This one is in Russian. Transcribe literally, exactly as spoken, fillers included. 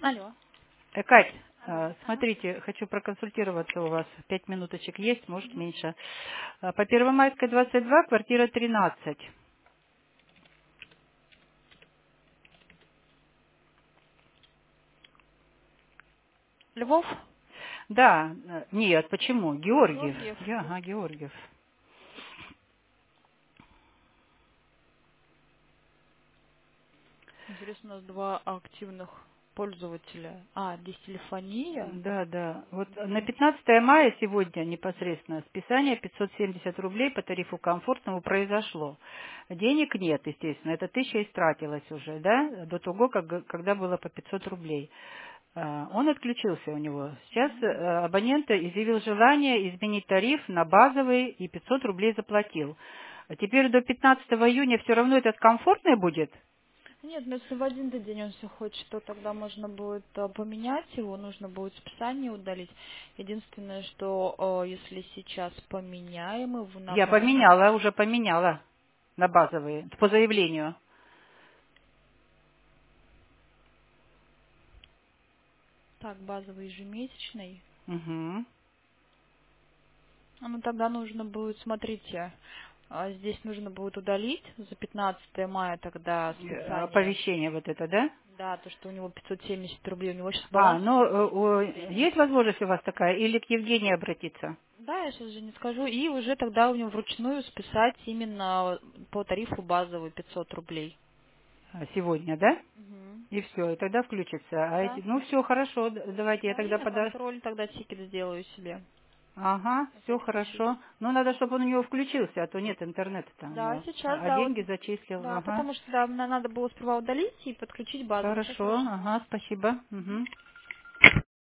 Алло. Э, Кать, Алло. э, Ага. смотрите, хочу проконсультироваться у вас. Пять минуточек есть, может Мгм. меньше. Э, По Первомайской двадцать два, квартира тринадцать. Львов? Да, э, нет, почему? Георгиев. Георгиев. Я, ага, Георгиев. Интересно, у нас два активных пользователя. А, здесь телефония. Да, да. Вот на пятнадцатое мая сегодня непосредственно списание пятьсот семьдесят рублей по тарифу комфортному произошло. Денег нет, естественно. Это тысяча истратилась уже, да, до того, как, когда было по пятьсот рублей. А, Он отключился у него. Сейчас э, абонент изъявил желание изменить тариф на базовый и пятьсот рублей заплатил. А теперь до пятнадцатого июня все равно этот комфортный будет? Нет, но если в один день он все хочет, то тогда можно будет а, поменять его, нужно будет списание удалить. Единственное, что а, если сейчас поменяем его на Я базу, поменяла, уже поменяла на базовые, по заявлению. так, базовый ежемесячный, Угу. а, ну тогда нужно будет, смотрите, а, здесь нужно будет удалить за пятнадцатое мая тогда Э, списание. Оповещение вот это, да? Да, то, что у него пятьсот семьдесят рублей, у него сейчас А, баланс ну, э, о, средний. есть возможность у вас такая, или к Евгении обратиться? Да, я сейчас же не скажу. И уже тогда у него вручную списать именно по тарифу базовый пятьсот рублей. А, Сегодня, да? Мгм. И все, и тогда включится. А эти, Да, ну все, хорошо, д- давайте я да, и тогда на подаш. контроль тогда тикет сделаю себе Ага, на все всякий случай. хорошо. Ну, надо, чтобы он у него включился, а то нет интернета там у Да, него. сейчас, А да, вот, деньги зачислил, да, ага. потому что да, мне надо было сперва удалить и подключить базовый. Сейчас Хорошо, я ага, спасибо. Мгм.